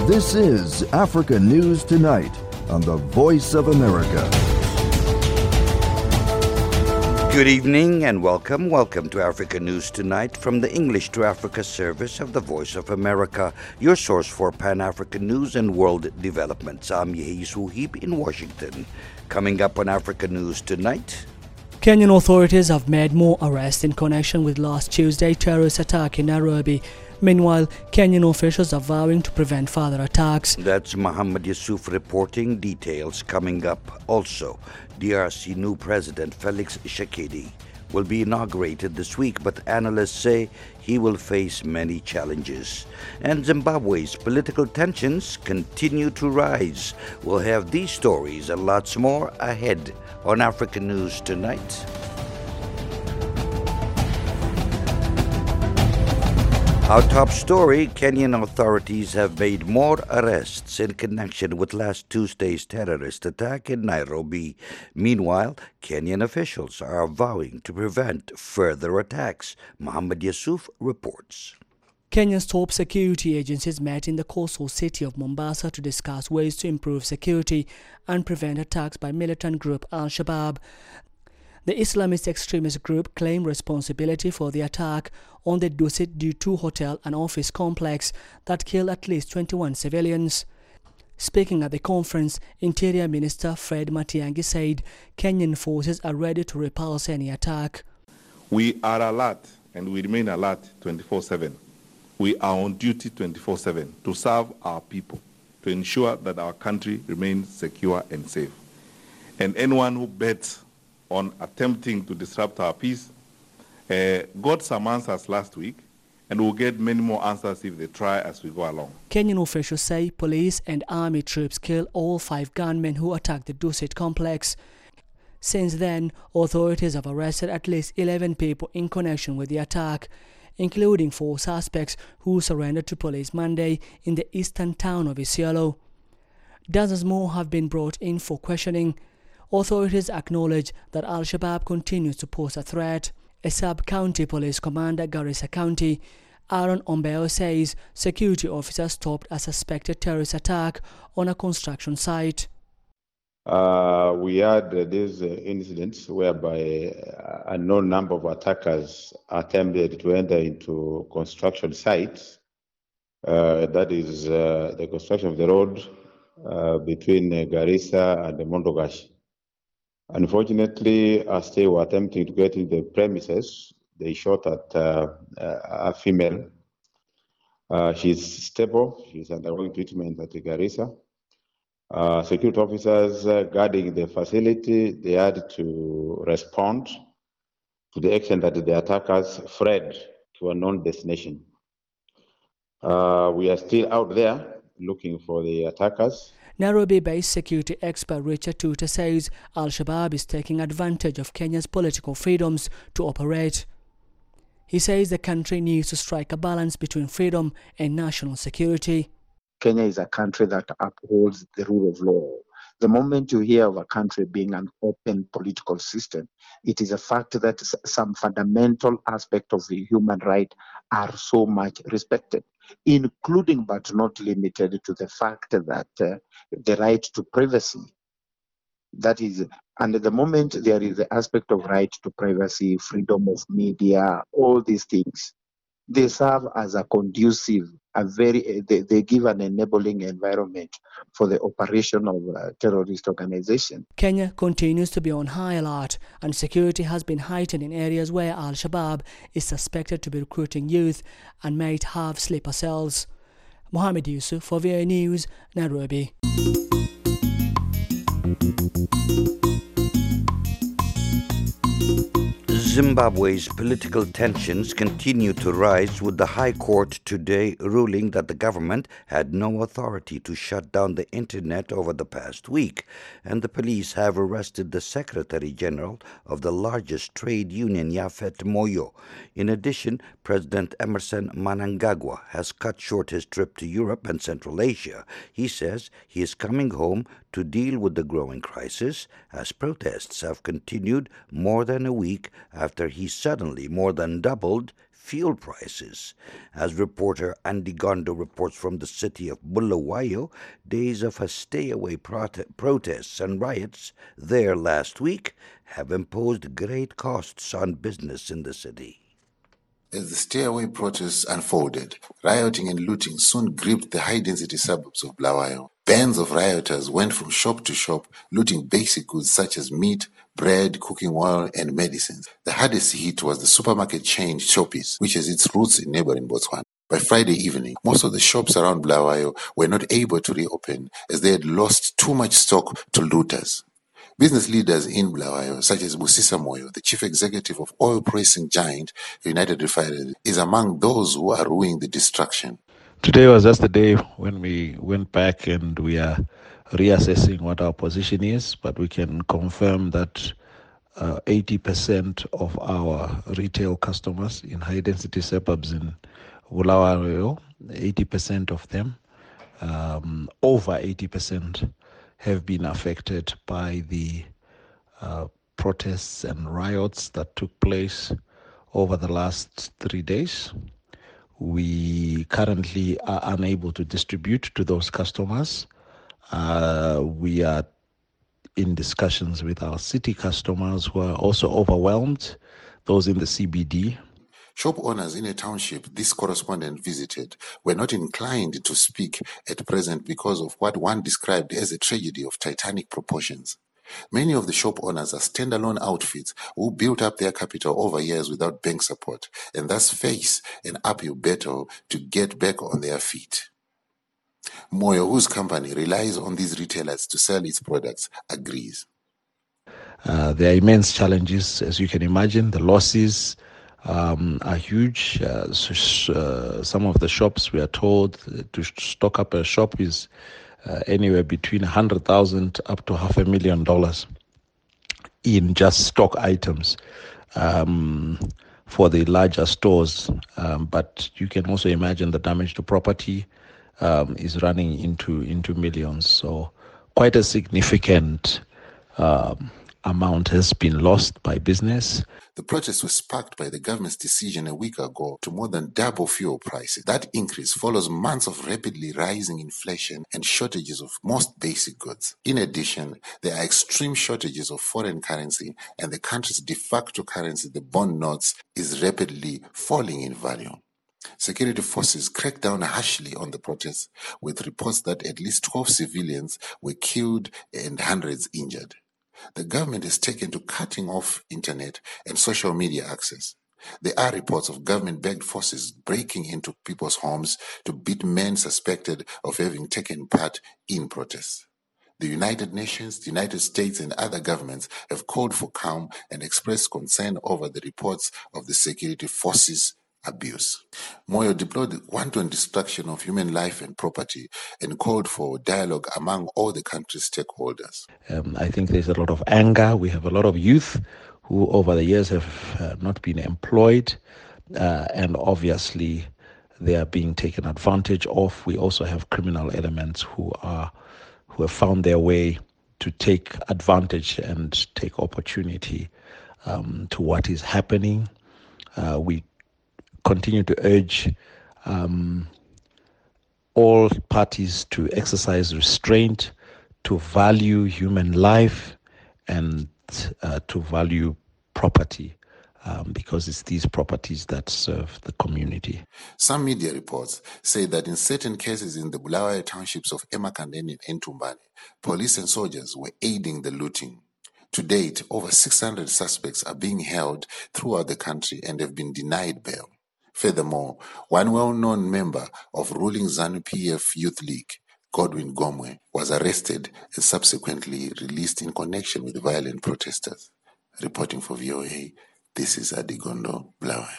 This is Africa News Tonight on the Voice of America. Good evening and welcome. Welcome to Africa News Tonight from the English to Africa service of the Voice of America, your source for Pan-African news and world developments. I'm Yehisu Heap in Washington. Coming up on Africa News Tonight. Kenyan authorities have made more arrests in connection with last Tuesday's terrorist attack in Nairobi. Meanwhile, Kenyan officials are vowing to prevent further attacks. That's Mohammed Yusuf reporting. Details coming up. Also, DRC new president Felix Tshisekedi will be inaugurated this week, but analysts say he will face many challenges. And Zimbabwe's political tensions continue to rise. We'll have these stories and lots more ahead on Africa News Tonight. Our top story, Kenyan authorities have made more arrests in connection with last Tuesday's terrorist attack in Nairobi. Meanwhile, Kenyan officials are vowing to prevent further attacks. Mohammed Yusuf reports. Kenya's top security agencies met in the coastal city of Mombasa to discuss ways to improve security and prevent attacks by militant group Al-Shabaab. The Islamist extremist group claimed responsibility for the attack on the Dusit D2 hotel and office complex that killed at least 21 civilians. Speaking at the conference, Interior Minister Fred Matiang'i said Kenyan forces are ready to repulse any attack. We are alert and we remain alert 24/7. We are on duty 24/7 to serve our people, to ensure that our country remains secure and safe. And anyone who bets on attempting to disrupt our peace got some answers last week, and we'll get many more answers if they try as we go along. Kenyan officials say police and army troops killed all 5 gunmen who attacked the Dusit complex. Since then, authorities have arrested at least 11 people in connection with the attack, including 4 suspects who surrendered to police Monday in the eastern town of Isiolo. Dozens more have been brought in for questioning. Authorities acknowledge that Al-Shabaab continues to pose a threat. A sub-county police commander, Garissa County, Aaron Ombeo, says security officers stopped a suspected terrorist attack on a construction site. We had these incidents whereby a unknown number of attackers attempted to enter into construction sites. That is the construction of the road between Garissa and Mondogash. Unfortunately, as they were attempting to get into the premises, they shot at a female. She's stable. She's undergoing treatment at the Garissa. Security officers guarding the facility, they had to respond to the extent that the attackers fled to a known destination. We are still out there looking for the attackers. Nairobi-based security expert Richard Tuta says Al-Shabaab is taking advantage of Kenya's political freedoms to operate. He says the country needs to strike a balance between freedom and national security. Kenya is a country that upholds the rule of law. The moment you hear of a country being an open political system, it is a fact that some fundamental aspects of the human right are so much respected, including but not limited to the fact that the right to privacy. That is, and at the moment there is the aspect of right to privacy, freedom of media, all these things. They serve as a conducive, they give an enabling environment for the operation of terrorist organization. Kenya continues to be on high alert, and security has been heightened in areas where Al-Shabaab is suspected to be recruiting youth and might have sleeper cells. Mohammed Yusuf for VOA News, Nairobi. Zimbabwe's political tensions continue to rise, with the High Court today ruling that the government had no authority to shut down the internet over the past week, and the police have arrested the Secretary General of the largest trade union, Yafet Moyo. In addition, President Emerson Mnangagwa has cut short his trip to Europe and Central Asia. He says he is coming home to deal with the growing crisis, as protests have continued more than a week after he suddenly more than doubled fuel prices. As reporter Andy Gondo reports from the city of Bulawayo, days of a stay-away protests and riots there last week have imposed great costs on business in the city. As the stay-away protests unfolded, rioting and looting soon gripped the high-density suburbs of Bulawayo. Bands of rioters went from shop to shop, looting basic goods such as meat, bread, cooking oil, and medicines. The hardest hit was the supermarket chain Shoppes, which has its roots in neighboring Botswana. By Friday evening, most of the shops around Bulawayo were not able to reopen as they had lost too much stock to looters. Business leaders in Bulawayo, such as Busisa Moyo, the chief executive of oil pressing giant United Refineries, is among those who are ruining the destruction. Today was just the day when we went back and we are reassessing what our position is, but we can confirm that 80% of our retail customers in high-density suburbs in Bulawayo, 80% of them, over 80%, have been affected by the protests and riots that took place over the last 3 days. We currently are unable to distribute to those customers. We are in discussions with our city customers who are also overwhelmed, those in the CBD. Shop owners in a township this correspondent visited were not inclined to speak at present because of what one described as a tragedy of titanic proportions. Many of the shop owners are standalone outfits who built up their capital over years without bank support and thus face an uphill battle to get back on their feet. Moyo, whose company relies on these retailers to sell its products, agrees. There are immense challenges, as you can imagine. The losses are huge. Some of the shops, we are told, to stock up a shop is anywhere between $100,000 up to $500,000 in just stock items for the larger stores. But you can also imagine the damage to property is running into millions. So quite a significant amount has been lost by business. The protests were sparked by the government's decision a week ago to more than double fuel prices. That increase follows months of rapidly rising inflation and shortages of most basic goods. In addition, there are extreme shortages of foreign currency, and the country's de facto currency, the bond notes, is rapidly falling in value. Security forces cracked down harshly on the protests, with reports that at least 12 civilians were killed and hundreds injured. The government has taken to cutting off internet and social media access. There are reports of government-backed forces breaking into people's homes to beat men suspected of having taken part in protests. The United Nations, the United States, and other governments have called for calm and expressed concern over the reports of the security forces' abuse. Moyo deplored the wanton destruction of human life and property and called for dialogue among all the country's stakeholders. I think there's a lot of anger. We have a lot of youth who over the years have not been employed, and obviously they are being taken advantage of. We also have criminal elements who have found their way to take advantage and take opportunity to what is happening. We continue to urge all parties to exercise restraint, to value human life, and to value property, because it's these properties that serve the community. Some media reports say that in certain cases in the Bulawayo townships of Emakandeni and Tumbane, police and soldiers were aiding the looting. To date, over 600 suspects are being held throughout the country and have been denied bail. Furthermore, one well-known member of ruling ZANU-PF Youth League, Godwin Gomwe, was arrested and subsequently released in connection with violent protesters. Reporting for VOA, this is Adigondo, Bulawayo.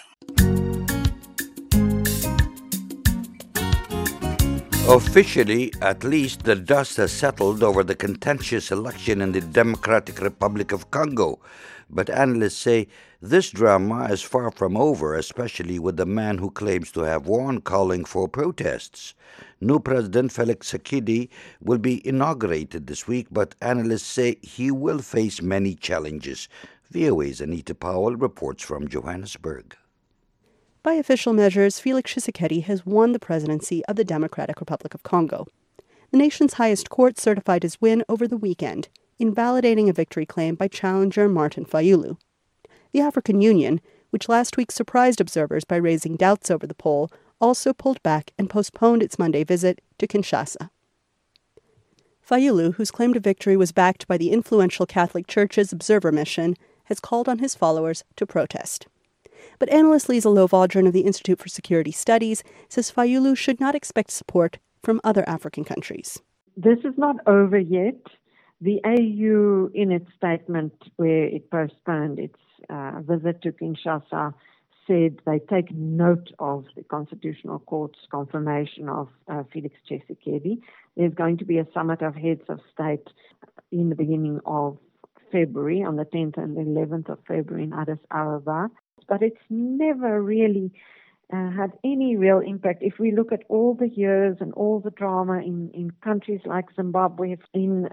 Officially, at least, the dust has settled over the contentious election in the Democratic Republic of Congo. But analysts say this drama is far from over, especially with the man who claims to have won calling for protests. New President Felix Tshisekedi will be inaugurated this week, but analysts say he will face many challenges. VOA's Anita Powell reports from Johannesburg. By official measures, Felix Tshisekedi has won the presidency of the Democratic Republic of Congo. The nation's highest court certified his win over the weekend, invalidating a victory claim by challenger Martin Fayulu. The African Union, which last week surprised observers by raising doubts over the poll, also pulled back and postponed its Monday visit to Kinshasa. Fayulu, whose claim to victory was backed by the influential Catholic Church's Observer Mission, has called on his followers to protest. But analyst Lisa Lovaudran of the Institute for Security Studies says Fayulu should not expect support from other African countries. This is not over yet. The AU, in its statement where it postponed its visit to Kinshasa, said they take note of the Constitutional Court's confirmation of Felix Tshisekedi. There's going to be a summit of heads of state in the beginning of February, on the 10th and 11th of February in Addis Ababa. But it's never really had any real impact. If we look at all the years and all the drama in countries like Zimbabwe, in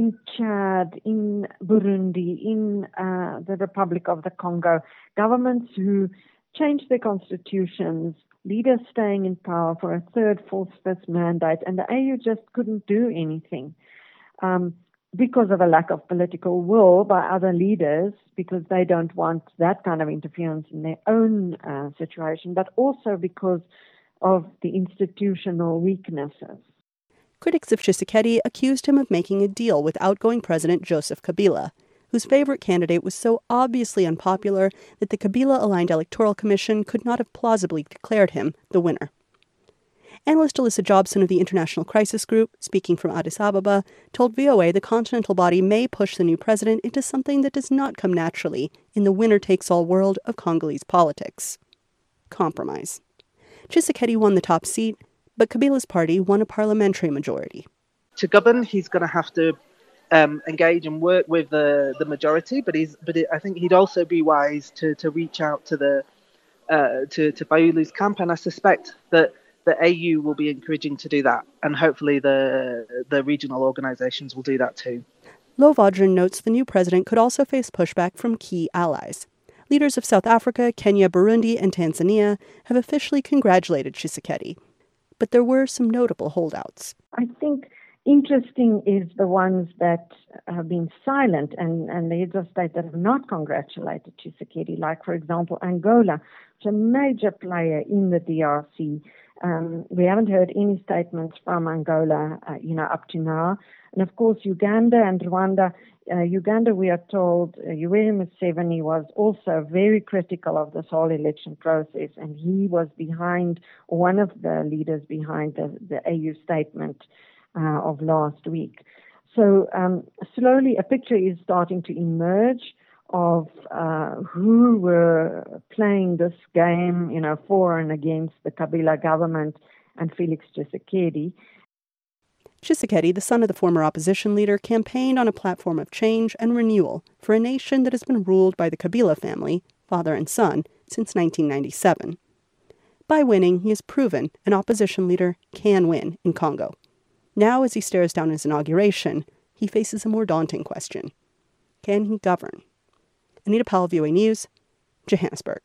Chad, in Burundi, in the Republic of the Congo, governments who changed their constitutions, leaders staying in power for a third, fourth, fifth mandate, and the AU just couldn't do anything because of a lack of political will by other leaders, because they don't want that kind of interference in their own situation, but also because of the institutional weaknesses. Critics of Tshisekedi accused him of making a deal with outgoing President Joseph Kabila, whose favorite candidate was so obviously unpopular that the Kabila-aligned Electoral Commission could not have plausibly declared him the winner. Analyst Alyssa Jobson of the International Crisis Group, speaking from Addis Ababa, told VOA the continental body may push the new president into something that does not come naturally in the winner-takes-all world of Congolese politics: compromise. Tshisekedi won the top seat, but Kabila's party won a parliamentary majority. To govern, he's going to have to engage and work with the majority, but I think he'd also be wise to reach out to to Fayulu's camp, and I suspect that the AU will be encouraging to do that, and hopefully the regional organisations will do that too. Lovaudran notes the new president could also face pushback from key allies. Leaders of South Africa, Kenya, Burundi, and Tanzania have officially congratulated Tshisekedi, but there were some notable holdouts. I think interesting is the ones that have been silent and the heads of state that have not congratulated Tshisekedi, like, for example, Angola, which is a major player in the DRC. We haven't heard any statements from Angola, up to now. And of course, Uganda and Rwanda. Uganda, we are told, Yoweri Museveni was also very critical of this whole election process, and he was one of the leaders behind the AU statement of last week. So slowly a picture is starting to emerge of who were playing this game, for and against the Kabila government and Felix Tshisekedi. Tshisekedi, the son of the former opposition leader, campaigned on a platform of change and renewal for a nation that has been ruled by the Kabila family, father and son, since 1997. By winning, he has proven an opposition leader can win in Congo. Now, as he stares down his inauguration, he faces a more daunting question. Can he govern? Anita Powell, VOA News, Johannesburg.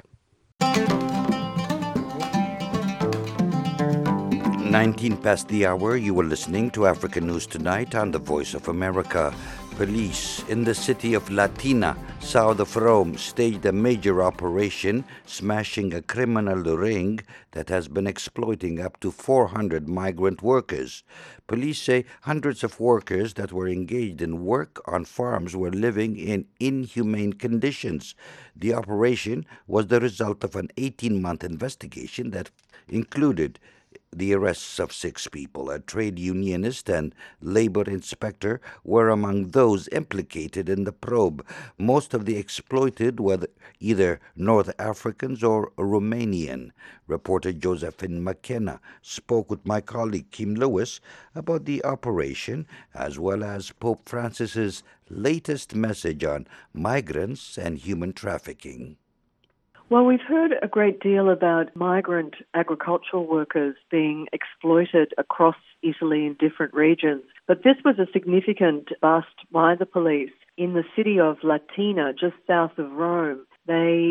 19 past the hour, you were listening to African News Tonight on the Voice of America. Police in the city of Latina, south of Rome, staged a major operation smashing a criminal ring that has been exploiting up to 400 migrant workers. Police say hundreds of workers that were engaged in work on farms were living in inhumane conditions. The operation was the result of an 18-month investigation that included the arrests of 6 people. A trade unionist and labor inspector were among those implicated in the probe. Most of the exploited were either North Africans or Romanian. Reporter Josephine McKenna spoke with my colleague Kim Lewis about the operation, as well as Pope Francis's latest message on migrants and human trafficking. Well, we've heard a great deal about migrant agricultural workers being exploited across Italy in different regions. But this was a significant bust by the police in the city of Latina, just south of Rome. They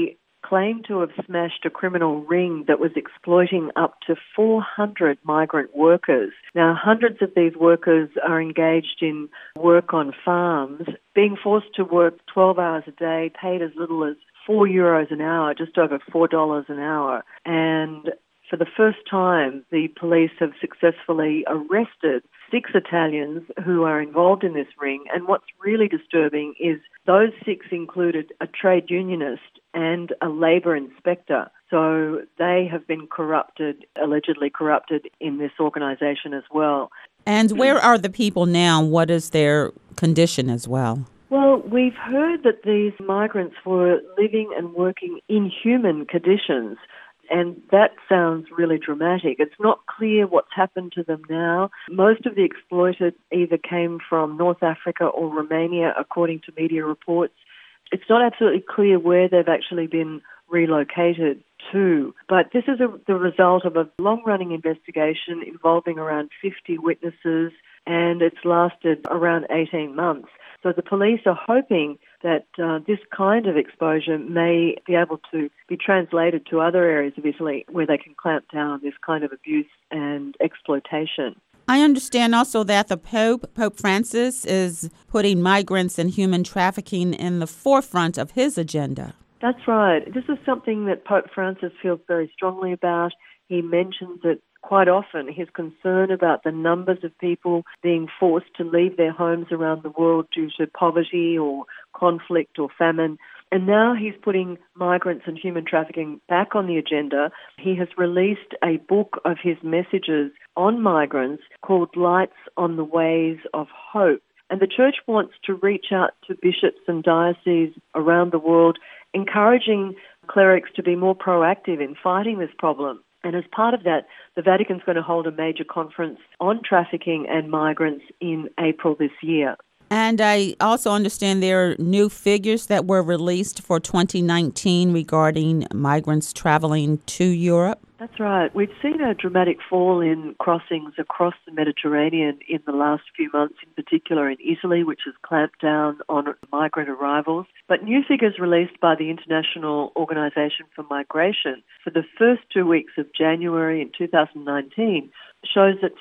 claimed to have smashed a criminal ring that was exploiting up to 400 migrant workers. Now, hundreds of these workers are engaged in work on farms, being forced to work 12 hours a day, paid as little as €4 an hour, just over $4 an hour. And for the first time, the police have successfully arrested 6 Italians who are involved in this ring. And what's really disturbing is those 6 included a trade unionist and a labour inspector. So they have been corrupted, allegedly corrupted in this organisation as well. And where are the people now? What is their condition as well? Well, we've heard that these migrants were living and working in inhuman conditions, and that sounds really dramatic. It's not clear what's happened to them now. Most of the exploited either came from North Africa or Romania, according to media reports. It's not absolutely clear where they've actually been relocated to, but this is the result of a long-running investigation involving around 50 witnesses, and it's lasted around 18 months. So the police are hoping that this kind of exposure may be able to be translated to other areas of Italy where they can clamp down on this kind of abuse and exploitation. I understand also that the Pope Francis, is putting migrants and human trafficking in the forefront of his agenda. That's right. This is something that Pope Francis feels very strongly about. He mentions it quite often, his concern about the numbers of people being forced to leave their homes around the world due to poverty or conflict or famine. And now he's putting migrants and human trafficking back on the agenda. He has released a book of his messages on migrants called Lights on the Ways of Hope. And the Church wants to reach out to bishops and dioceses around the world, encouraging clerics to be more proactive in fighting this problem. And as part of that, the Vatican's going to hold a major conference on trafficking and migrants in April this year. And I also understand there are new figures that were released for 2019 regarding migrants traveling to Europe. That's right. We've seen a dramatic fall in crossings across the Mediterranean in the last few months, in particular in Italy, which has clamped down on migrant arrivals. But new figures released by the International Organization for Migration for the first 2 weeks of January in 2019 shows that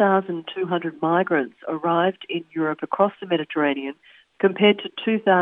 4,200 migrants arrived in Europe across the Mediterranean, compared to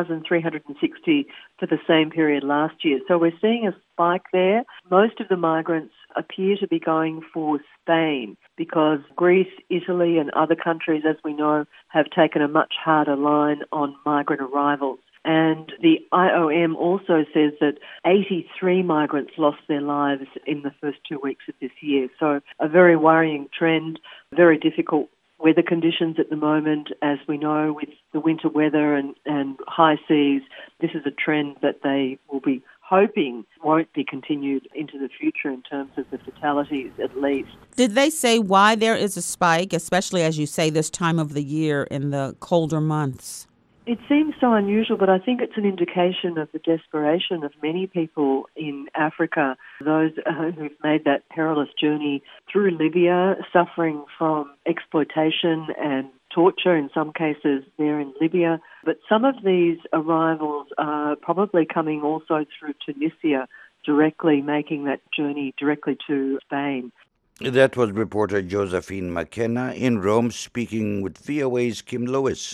2,360 for the same period last year. So we're seeing a spike there. Most of the migrants appear to be going for Spain because Greece, Italy and other countries, as we know, have taken a much harder line on migrant arrivals. And the IOM also says that 83 migrants lost their lives in the first 2 weeks of this year. So a very worrying trend, very difficult weather conditions at the moment, as we know, with the winter weather and high seas. This is a trend that they will be hoping won't be continued into the future in terms of the fatalities, at least. Did they say why there is a spike, especially as you say this time of the year in the colder months? It seems so unusual, but I think it's an indication of the desperation of many people in Africa, those who've made that perilous journey through Libya, suffering from exploitation and torture in some cases there in Libya. But some of these arrivals are probably coming also through Tunisia, directly making that journey directly to Spain. That was reporter Josephine McKenna in Rome, speaking with VOA's Kim Lewis.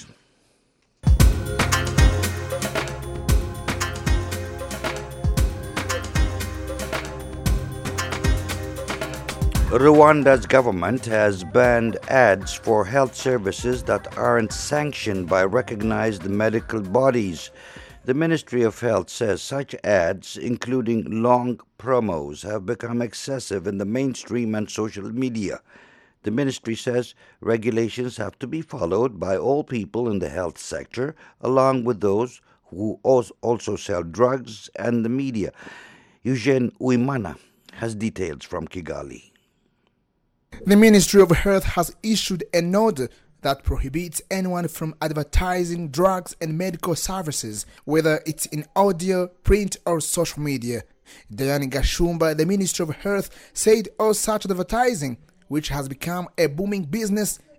Rwanda's government has banned ads for health services that aren't sanctioned by recognized medical bodies. The Ministry of Health says such ads, including long promos, have become excessive in the mainstream and social media. The ministry says regulations have to be followed by all people in the health sector, along with those who also sell drugs and the media. Eugene Uimana has details from Kigali. The Ministry of Health has issued an order that prohibits anyone from advertising drugs and medical services, whether it's in audio, print or social media. Diane Gashumba, the Ministry of Health, said all such advertising, which has become a booming business,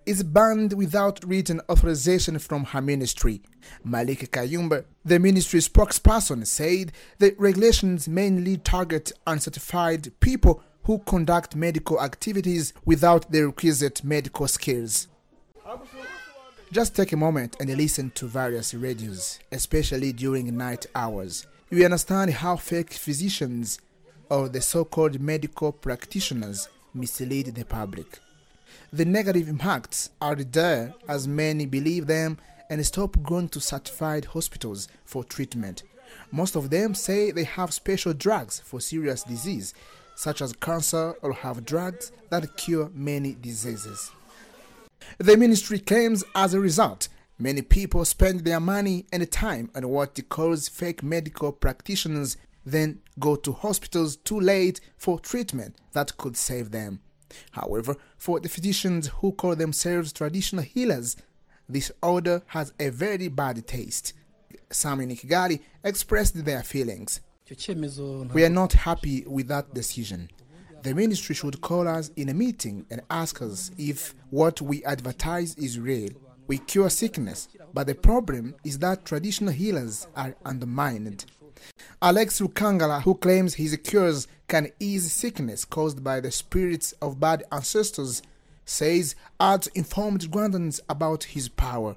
is banned without written authorization from her ministry. Malik Kayumba, the ministry spokesperson, said the regulations mainly target uncertified people who conduct medical activities without the requisite medical skills. Just take a moment and listen to various radios, especially during night hours. You understand how fake physicians or the so-called medical practitioners mislead the public. The negative impacts are there as many believe them and stop going to certified hospitals for treatment. Most of them say they have special drugs for serious disease, such as cancer, or have drugs that cure many diseases. The ministry claims as a result, many people spend their money and time on what it calls fake medical practitioners, then go to hospitals too late for treatment that could save them. However, for the physicians who call themselves traditional healers, this order has a very bad taste. Some in Kigali expressed their feelings. We are not happy with that decision. The ministry should call us in a meeting and ask us if what we advertise is real. We cure sickness, but the problem is that traditional healers are undermined. Alex Rukangala, who claims his cures can ease sickness caused by the spirits of bad ancestors, says adds informed Rwandans about his power.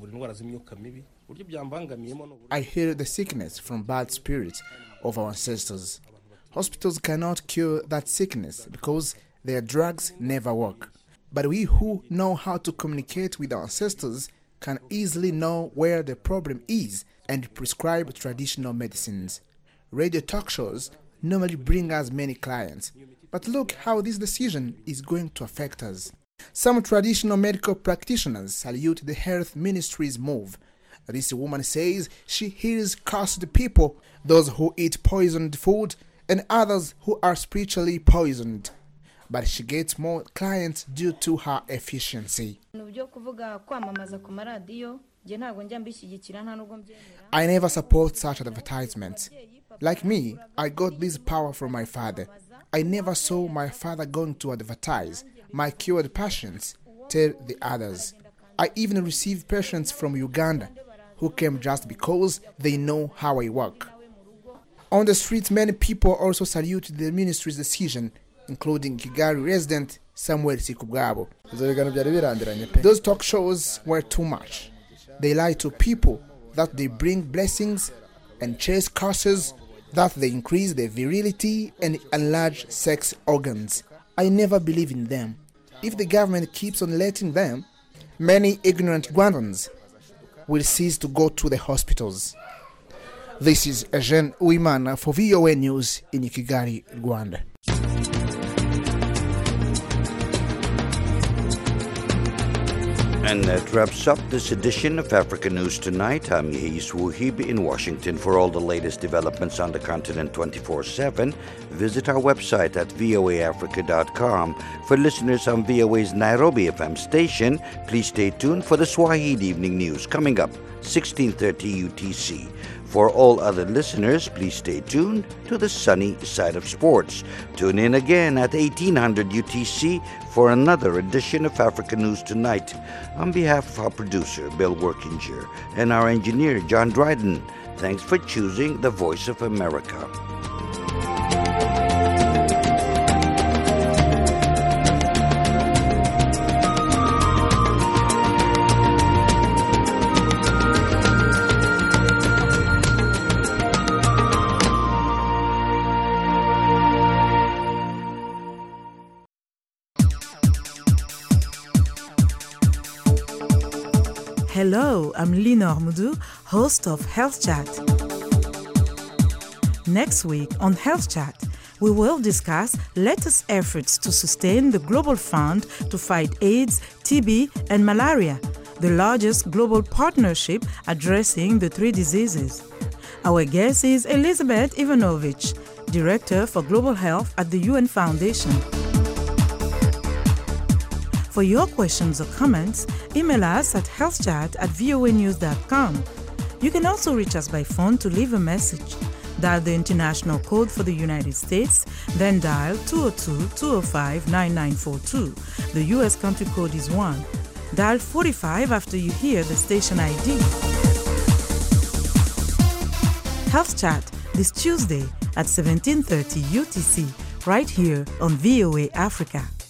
I hear the sickness from bad spirits of our ancestors. Hospitals cannot cure that sickness because their drugs never work. But we who know how to communicate with our ancestors can easily know where the problem is and prescribe traditional medicines. Radio talk shows normally bring us many clients, but look how this decision is going to affect us. Some traditional medical practitioners salute the health ministry's move. This woman says she heals cursed people, those who eat poisoned food, and others who are spiritually poisoned. But she gets more clients due to her efficiency. I never support such advertisements. Like me, I got this power from my father. I never saw my father going to advertise my cured patients, tell the others. I even received patients from Uganda who came just because they know how I work. On the streets, many people also salute the ministry's decision, including Kigali resident Samuel Sikubwabo. Those talk shows were too much. They lie to people that they bring blessings and chase curses, that they increase their virility and enlarge sex organs. I never believe in them. If the government keeps on letting them, many ignorant Rwandans will cease to go to the hospitals. This is Eugene Uwimana for VOA News in Kigali, Rwanda. And that wraps up this edition of Africa News Tonight. I'm Yehis Wuhib in Washington. For all the latest developments on the continent 24/7, visit our website at voaafrica.com. For listeners on VOA's Nairobi FM station, please stay tuned for the Swahili Evening News coming up 16:30 UTC. For all other listeners, please stay tuned to the sunny side of sports. Tune in again at 1800 UTC for another edition of Africa News Tonight. On behalf of our producer, Bill Workinger, and our engineer, John Dryden, thanks for choosing the Voice of America. Hello, I'm Lina Ormudu, host of Health Chat. Next week on Health Chat, we will discuss latest efforts to sustain the Global Fund to fight AIDS, TB, and malaria, the largest global partnership addressing the three diseases. Our guest is Elizabeth Ivanovich, Director for Global Health at the UN Foundation. For your questions or comments, email us at healthchat@voanews.com. You can also reach us by phone to leave a message. Dial the international code for the United States, then dial 202-205-9942. The U.S. country code is 1. Dial 45 after you hear the station ID. Health Chat this Tuesday at 17:30 UTC right here on VOA Africa.